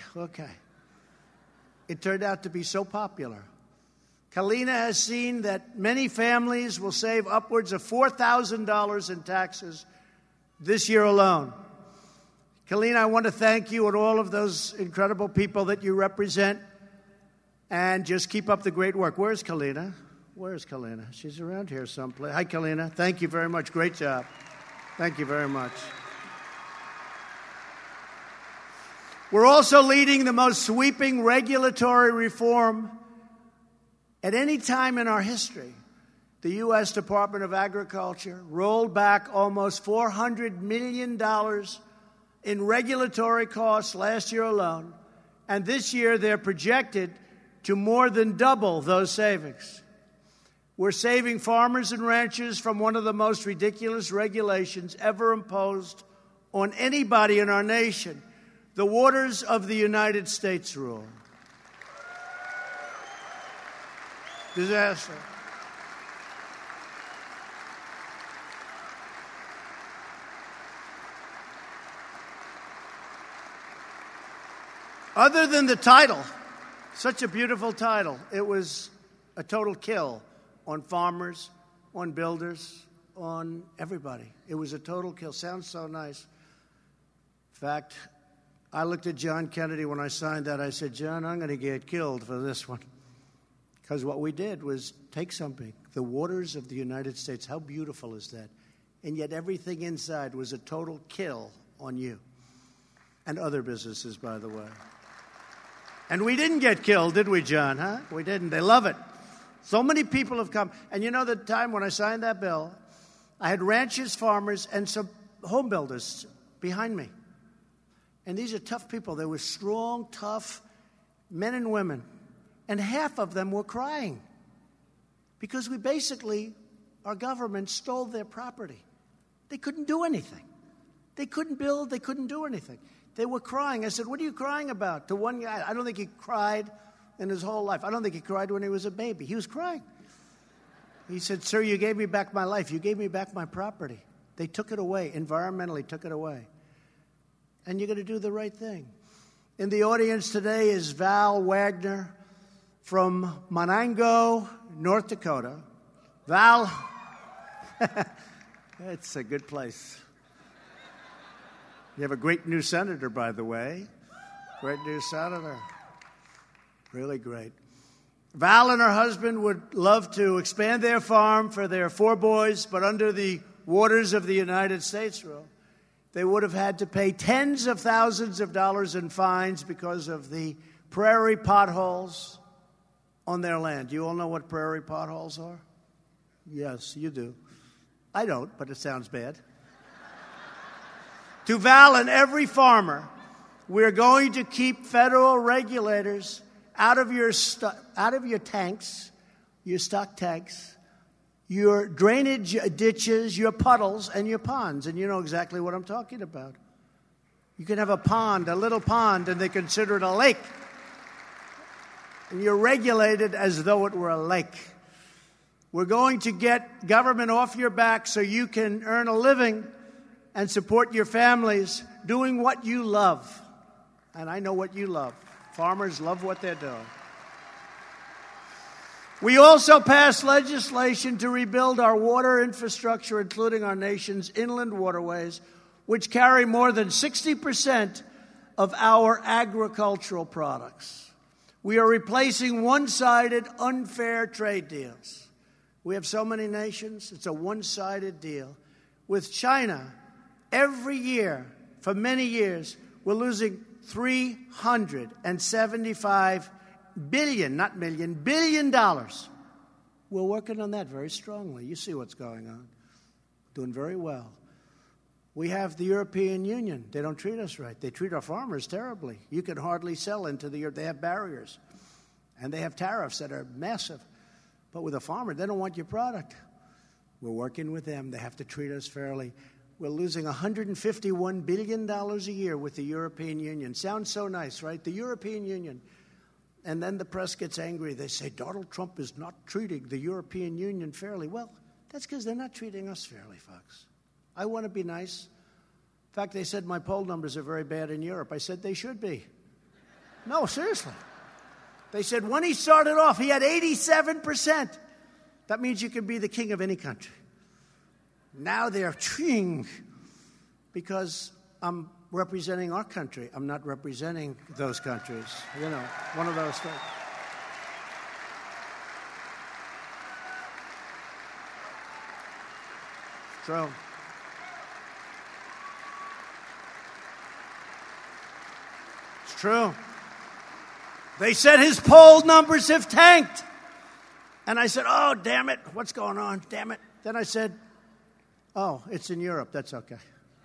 It turned out to be so popular. Kalina has seen that many families will save upwards of $4,000 in taxes this year alone. Kalina, I want to thank you and all of those incredible people that you represent, and just keep up the great work. Where's Kalina? She's around here someplace. Hi, Kalina. Thank you very much. Great job. Thank you very much. We're also leading the most sweeping regulatory reform at any time in our history. The U.S. Department of Agriculture rolled back almost $400 million in regulatory costs last year alone, and this year they're projected to more than double those savings. We're saving farmers and ranchers from one of the most ridiculous regulations ever imposed on anybody in our nation, the Waters of the United States rule. Disaster. Other than the title, such a beautiful title, it was a total kill on farmers, on builders, on everybody. It was a total kill. Sounds so nice. In fact, I looked at John Kennedy when I signed that. I said, John, I'm going to get killed for this one. Because what we did was take something, the waters of the United States, how beautiful is that? And yet everything inside was a total kill on you. And other businesses, by the way. And we didn't get killed, did we, John? Huh? We didn't. They love it. So many people have come. And you know the time when I signed that bill, I had ranchers, farmers, and some home builders behind me. And these are tough people. They were strong, tough men and women. And half of them were crying. Because we basically, our government stole their property. They couldn't do anything. They couldn't build. They couldn't do anything. They were crying. I said, what are you crying about? To one guy, I don't think he cried in his whole life. I don't think he cried when he was a baby. He was crying. He said, sir, you gave me back my life. You gave me back my property. They took it away, environmentally took it away. And you're going to do the right thing. In the audience today is Val Wagner from Monango, North Dakota. Val, it's a good place. You have a great new senator, by the way. Great new senator. Really great. Val and her husband would love to expand their farm for their 4 boys, but under the waters of the United States rule, they would have had to pay tens of thousands of dollars in fines because of the prairie potholes on their land. You all know what prairie potholes are? Yes, you do. I don't, but it sounds bad. To Val and every farmer, we're going to keep federal regulators out of your tanks, your stock tanks, your drainage ditches, your puddles, and your ponds. And you know exactly what I'm talking about. You can have a pond, a little pond, and they consider it a lake. And you're regulated as though it were a lake. We're going to get government off your back so you can earn a living and support your families doing what you love. And I know what you love. Farmers love what they're doing. We also passed legislation to rebuild our water infrastructure, including our nation's inland waterways, which carry more than 60% of our agricultural products. We are replacing one-sided, unfair trade deals. We have so many nations, it's a one-sided deal. With China, every year, for many years, we're losing $375 billion, not million, $1 billion. We're working on that very strongly. You see what's going on. Doing very well. We have the European Union. They don't treat us right. They treat our farmers terribly. You can hardly sell into the Europe. They have barriers. And they have tariffs that are massive. But with a farmer, they don't want your product. We're working with them. They have to treat us fairly. We're losing $151 billion a year with the European Union. Sounds so nice, right? The European Union. And then the press gets angry. They say, Donald Trump is not treating the European Union fairly. Well, that's because they're not treating us fairly, folks. I want to be nice. In fact, they said my poll numbers are very bad in Europe. I said they should be. No, seriously. They said when he started off, he had 87%. That means you can be the king of any country. Now they're ching because I'm representing our country. I'm not representing those countries. You know, one of those things. True. It's true. They said his poll numbers have tanked. And I said, oh, damn it. What's going on? Damn it. Then I said, oh, it's in Europe. That's okay.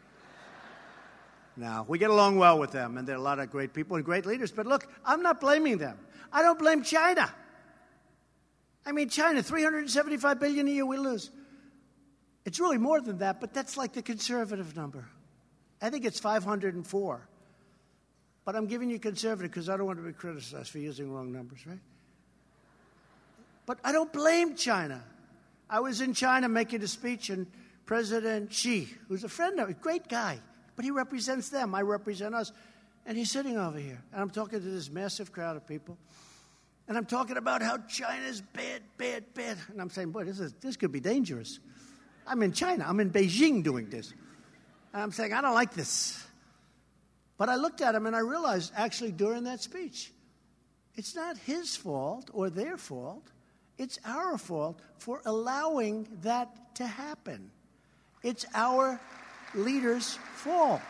Now, we get along well with them, and there are a lot of great people and great leaders. But look, I'm not blaming them. I don't blame China. I mean, China, $375 billion a year we lose. It's really more than that, but that's like the conservative number. I think it's 504. But I'm giving you conservative because I don't want to be criticized for using wrong numbers, right? But I don't blame China. I was in China making a speech, and President Xi, who's a friend of me, great guy, but he represents them. I represent us. And he's sitting over here. And I'm talking to this massive crowd of people. And I'm talking about how China's bad, bad, bad. And I'm saying, boy, this could be dangerous. I'm in China. I'm in Beijing doing this. And I'm saying, I don't like this. But I looked at him and I realized, actually, during that speech, it's not his fault or their fault. It's our fault for allowing that to happen. It's our leaders' fault.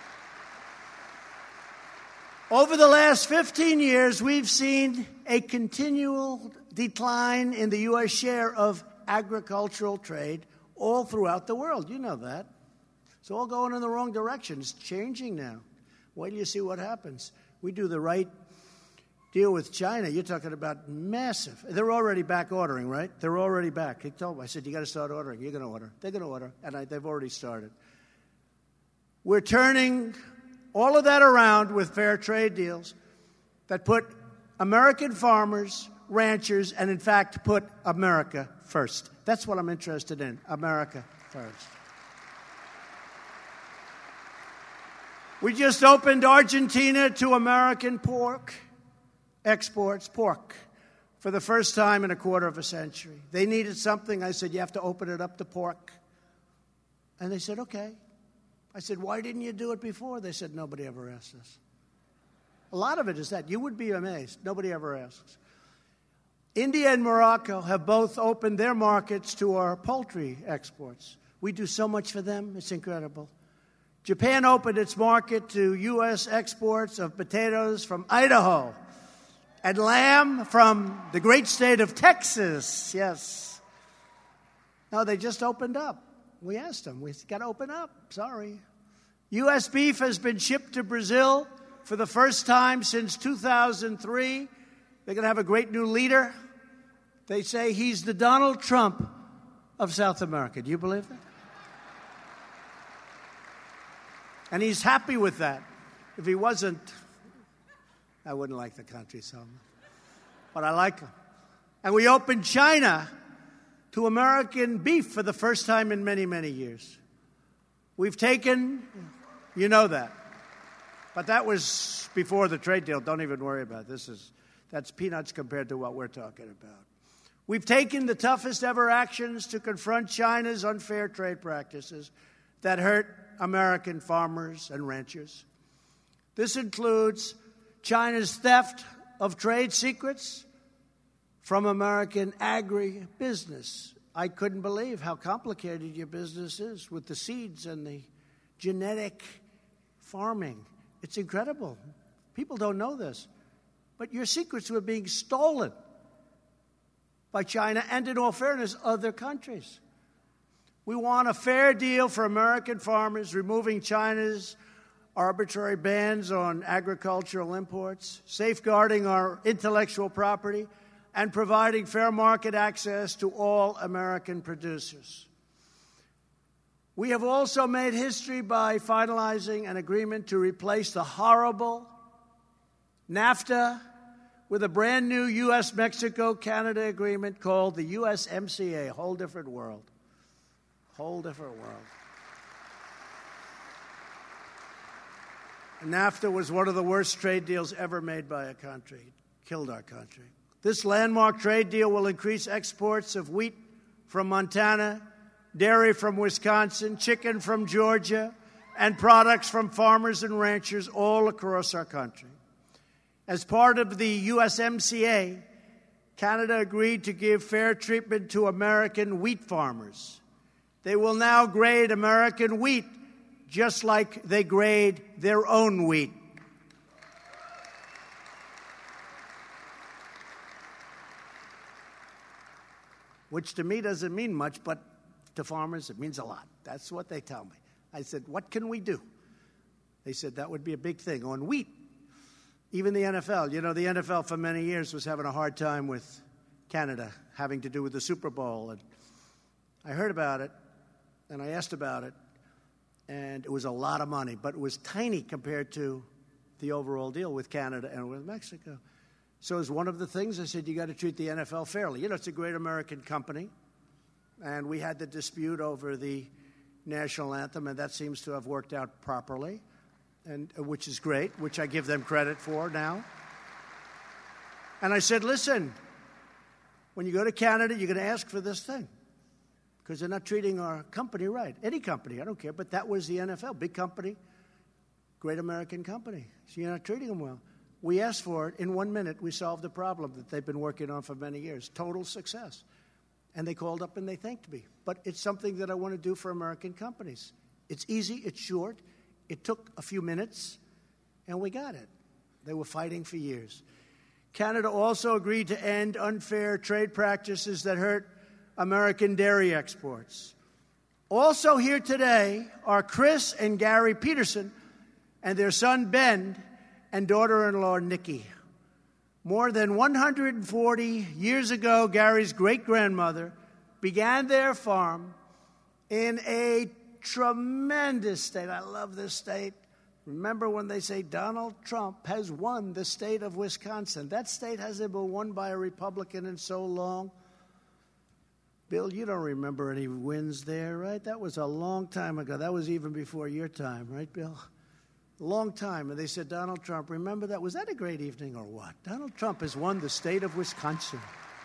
Over the last 15 years, we've seen a continual decline in the U.S. share of agricultural trade all throughout the world. You know that. It's all going in the wrong direction. It's changing now. Wait till you see what happens. We do the right deal with China. You're talking about massive. They're already back ordering, right? They're already back. He told me, I said, you got to start ordering. You're going to order. They're going to order. And they've already started. We're turning all of that around with fair trade deals that put American farmers, ranchers, and in fact put America first. That's what I'm interested in, America first. We just opened Argentina to American pork exports, pork, for the first time in a quarter of a century. They needed something. I said, you have to open it up to pork. And they said, okay. I said, why didn't you do it before? They said, nobody ever asked us. A lot of it is that. You would be amazed. Nobody ever asks. India and Morocco have both opened their markets to our poultry exports. We do so much for them. It's incredible. Japan opened its market to U.S. exports of potatoes from Idaho and lamb from the great state of Texas. Yes. No, they just opened up. We asked them. We got to open up. Sorry. U.S. beef has been shipped to Brazil for the first time since 2003. They're going to have a great new leader. They say he's the Donald Trump of South America. Do you believe that? And he's happy with that. If he wasn't, I wouldn't like the country so much. But I like him. And we opened China to American beef for the first time in many, many years. We've taken, you know that. But that was before the trade deal. Don't even worry about it. That's peanuts compared to what we're talking about. We've taken the toughest ever actions to confront China's unfair trade practices that hurt American farmers and ranchers. This includes China's theft of trade secrets from American agribusiness. I couldn't believe how complicated your business is with the seeds and the genetic farming. It's incredible. People don't know this. But your secrets were being stolen by China and, in all fairness, other countries. We want a fair deal for American farmers, removing China's arbitrary bans on agricultural imports, safeguarding our intellectual property, and providing fair market access to all American producers. We have also made history by finalizing an agreement to replace the horrible NAFTA with a brand new U.S.-Mexico-Canada agreement called the USMCA, a whole different world. Whole different world. NAFTA was one of the worst trade deals ever made by a country. It killed our country. This landmark trade deal will increase exports of wheat from Montana, dairy from Wisconsin, chicken from Georgia, and products from farmers and ranchers all across our country. As part of the USMCA, Canada agreed to give fair treatment to American wheat farmers. They will now grade American wheat just like they grade their own wheat. Which to me doesn't mean much, but to farmers it means a lot. That's what they tell me. I said, what can we do? They said that would be a big thing on wheat. Even the NFL. You know, the NFL for many years was having a hard time with Canada, having to do with the Super Bowl. And I heard about it, and I asked about it, and it was a lot of money, but it was tiny compared to the overall deal with Canada and with Mexico. So as one of the things, I said, you got to treat the NFL fairly. You know, it's a great American company, and we had the dispute over the national anthem, and that seems to have worked out properly. and which is great, which I give them credit for now. And I said, listen, when you go to Canada, you're going to ask for this thing because they're not treating our company right. Any company, I don't care, but that was the NFL, big company, great American company. So you're not treating them well. We asked for it. In 1 minute, we solved the problem that they've been working on for many years. Total success. And they called up and they thanked me. But it's something that I want to do for American companies. It's easy. It's short. It took a few minutes, and we got it. They were fighting for years. Canada also agreed to end unfair trade practices that hurt American dairy exports. Also here today are Chris and Gary Peterson and their son Ben and daughter-in-law Nikki. More than 140 years ago, Gary's great-grandmother began their farm in a tremendous state. I love this state. Remember when they say Donald Trump has won the state of Wisconsin. That state hasn't been won by a Republican in so long. Bill, you don't remember any wins there, right? That was a long time ago. That was even before your time, right, Bill? A long time. And they said, Donald Trump, remember that? Was that a great evening or what? Donald Trump has won the state of Wisconsin.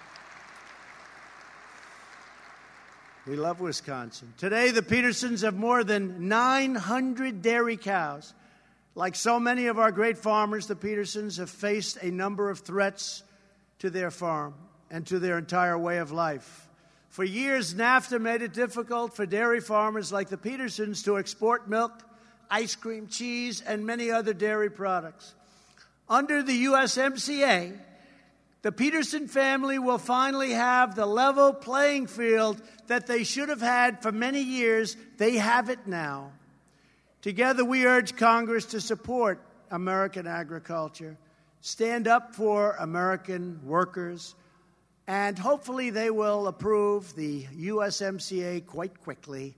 We love Wisconsin. Today, the Petersons have more than 900 dairy cows. Like so many of our great farmers, the Petersons have faced a number of threats to their farm and to their entire way of life. For years, NAFTA made it difficult for dairy farmers like the Petersons to export milk, ice cream, cheese, and many other dairy products. Under the USMCA, the Peterson family will finally have the level playing field that they should have had for many years. They have it now. Together, we urge Congress to support American agriculture, stand up for American workers, and hopefully they will approve the USMCA quite quickly.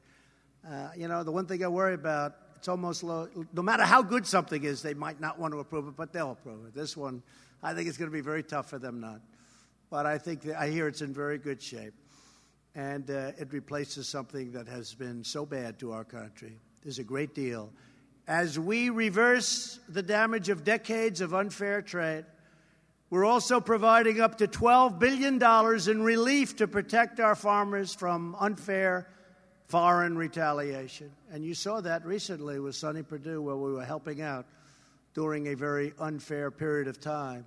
The one thing I worry about, it's almost low. No matter how good something is, they might not want to approve it, but they'll approve it. This one, I think it's going to be very tough for them not. But I hear it's in very good shape. And it replaces something that has been so bad to our country. There's a great deal. As we reverse the damage of decades of unfair trade, we're also providing up to $12 billion in relief to protect our farmers from unfair foreign retaliation. And you saw that recently with Sonny Perdue, where we were helping out during a very unfair period of time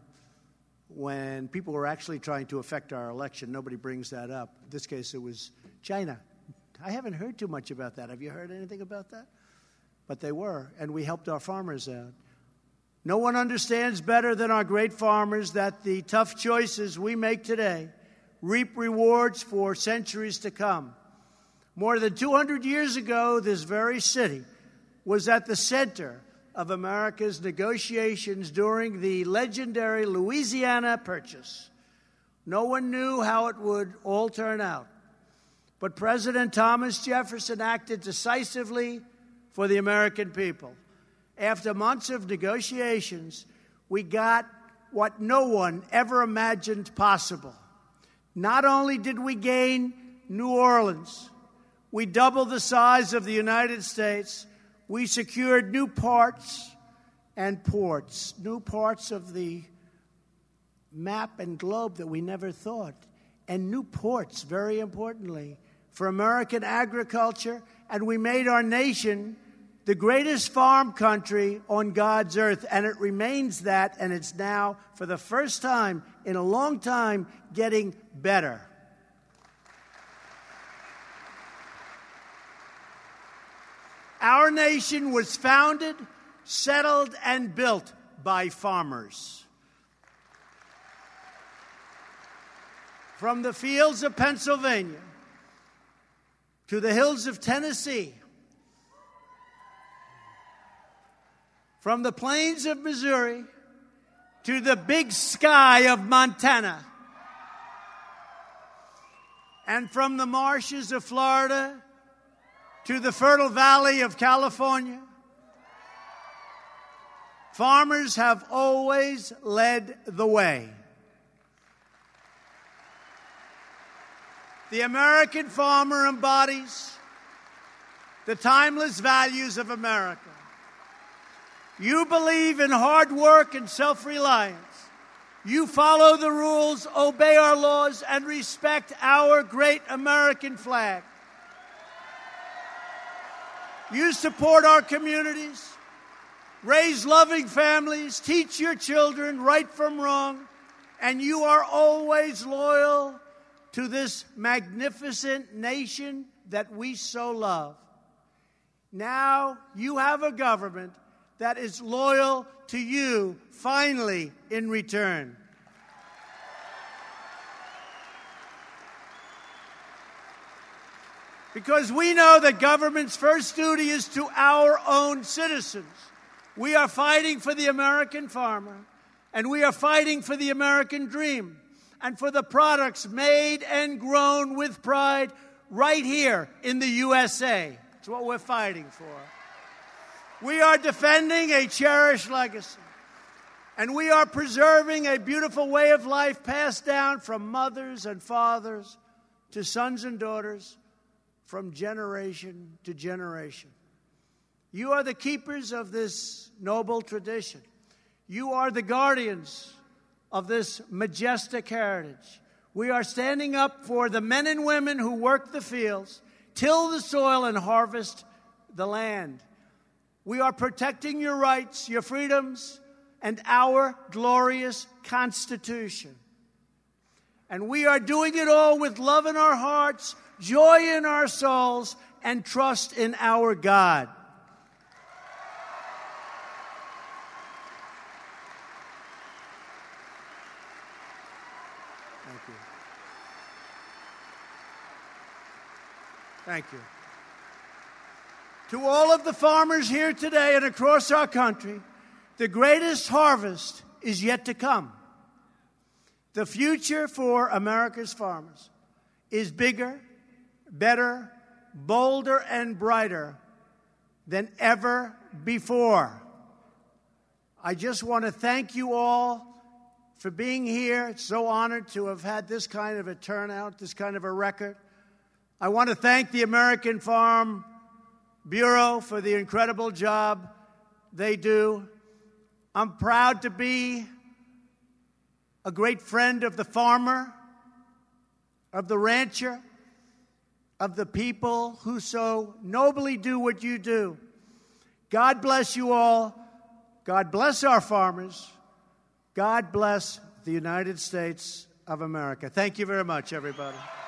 when people were actually trying to affect our election. Nobody brings that up. In this case, it was China. I haven't heard too much about that. Have you heard anything about that? But they were, and we helped our farmers out. No one understands better than our great farmers that the tough choices we make today reap rewards for centuries to come. More than 200 years ago, this very city was at the center of America's negotiations during the legendary Louisiana Purchase. No one knew how it would all turn out. But President Thomas Jefferson acted decisively for the American people. After months of negotiations, we got what no one ever imagined possible. Not only did we gain New Orleans, we doubled the size of the United States. We secured new parts and ports, new parts of the map and globe that we never thought, and new ports, very importantly, for American agriculture, and we made our nation the greatest farm country on God's earth, and it remains that, and it's now, for the first time in a long time, getting better. Our nation was founded, settled, and built by farmers. From the fields of Pennsylvania to the hills of Tennessee, from the plains of Missouri to the big sky of Montana, and from the marshes of Florida to the fertile valley of California, farmers have always led the way. The American farmer embodies the timeless values of America. You believe in hard work and self-reliance. You follow the rules, obey our laws, and respect our great American flag. You support our communities, raise loving families, teach your children right from wrong, and you are always loyal to this magnificent nation that we so love. Now you have a government that is loyal to you, finally, in return. Because we know that government's first duty is to our own citizens. We are fighting for the American farmer, and we are fighting for the American dream, and for the products made and grown with pride right here in the USA. That's what we're fighting for. We are defending a cherished legacy, and we are preserving a beautiful way of life passed down from mothers and fathers to sons and daughters, from generation to generation. You are the keepers of this noble tradition. You are the guardians of this majestic heritage. We are standing up for the men and women who work the fields, till the soil, and harvest the land. We are protecting your rights, your freedoms, and our glorious Constitution. And we are doing it all with love in our hearts, joy in our souls, and trust in our God. Thank you. Thank you. To all of the farmers here today and across our country, the greatest harvest is yet to come. The future for America's farmers is bigger, better, bolder, and brighter than ever before. I just want to thank you all for being here. It's so honored to have had this kind of a turnout, this kind of a record. I want to thank the American Farm Bureau for the incredible job they do. I'm proud to be a great friend of the farmer, of the rancher, of the people who so nobly do what you do. God bless you all. God bless our farmers. God bless the United States of America. Thank you very much, everybody.